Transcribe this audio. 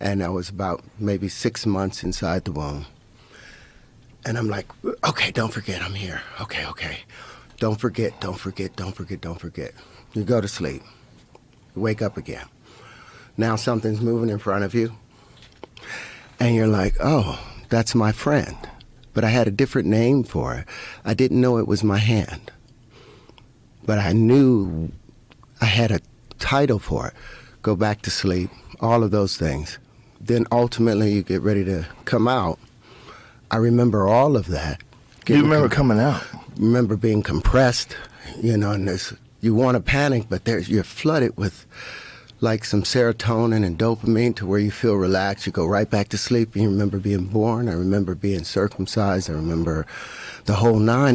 And I was about maybe 6 months inside the womb. And I'm like, okay, don't forget I'm here. Okay, okay. Don't forget, don't forget, don't forget, don't forget. You go to sleep. You wake up again. Now something's moving in front of you. And you're like, oh, that's my friend. But I had a different name for it. I didn't know it was my hand. But I knew I had a title for it. Go back to sleep, all of those things. Then ultimately you get ready to come out. I remember all of that. You remember coming out? Remember being compressed, and you want to panic, but you're flooded with like some serotonin and dopamine to where you feel relaxed. You go right back to sleep. You remember being born. I remember being circumcised. I remember the whole nine.